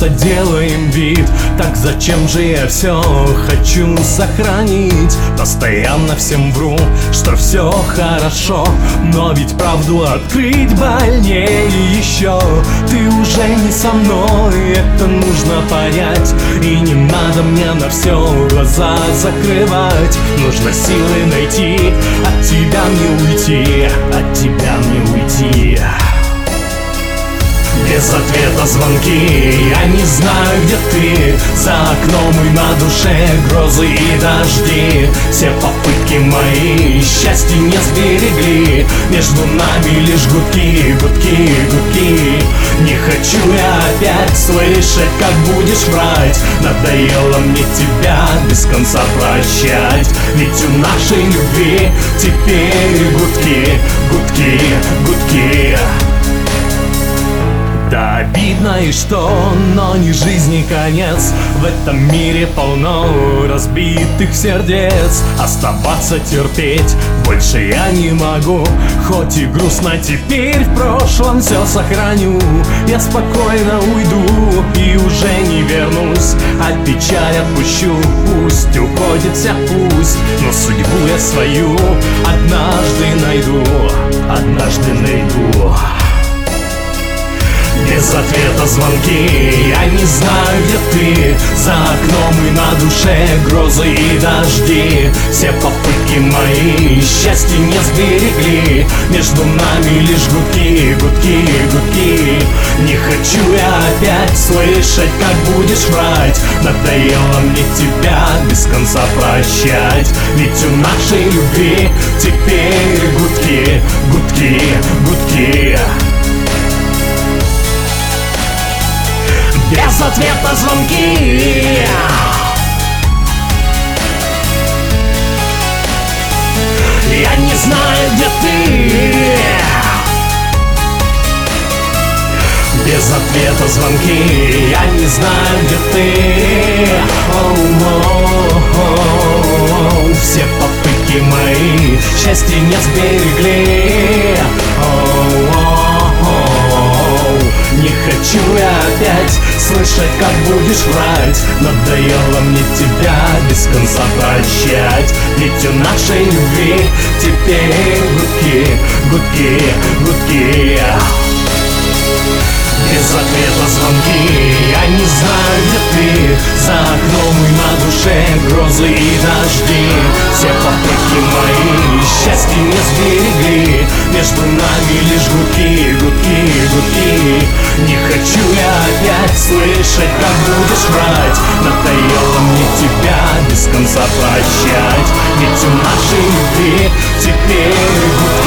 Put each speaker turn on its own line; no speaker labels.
просто делаем вид. Так зачем же я все хочу сохранить? Постоянно всем вру, что все хорошо, но ведь правду открыть больнее еще. Ты уже не со мной, это нужно понять. И не надо мне на все глаза закрывать. Нужно силы найти, от тебя не уйти, от тебя не уйти. Без ответа звонки, я не знаю, где ты. За окном и на душе грозы и дожди. Все попытки мои счастья не сберегли. Между нами лишь гудки, гудки, гудки. Не хочу я опять слышать, как будешь врать. Надоело мне тебя без конца прощать. Ведь у нашей любви теперь гудки, гудки, гудки. Да, обидно и что, но не жизни конец. В этом мире полно разбитых сердец. Оставаться терпеть больше я не могу. Хоть и грустно теперь, в прошлом все сохраню. Я спокойно уйду и уже не вернусь. А печаль отпущу, пусть уходит вся, пусть. Но судьбу я свою однажды найду, однажды найду. Без ответа звонки, я не знаю, где ты. За окном и на душе грозы и дожди. Все попытки мои счастья не сберегли. Между нами лишь гудки, гудки, гудки. Не хочу я опять слышать, как будешь врать. Надоело мне тебя без конца прощать. Ведь у нашей любви теперь гудки, гудки, гудки. Без ответа звонки, я не знаю, где ты. Без ответа звонки, я не знаю, где ты. Оу-оу-оу. Все попытки мои счастья не сберегли. Оу-оу-оу. Не хочу я опять слышать, как будешь врать. Надоело мне тебя без конца прощать. Ведь у нашей любви теперь гудки, гудки, гудки. Без ответа звонки, я не знаю, где ты. За окном и на душе грозы и дожди. Все попытки мои счастья не сберегли. Между нами лишь гудки, гудки, гудки. Не хочу я опять слышать, как будешь врать. Надоело мне тебя без конца прощать. Ведь у нашей любви теперь гудки.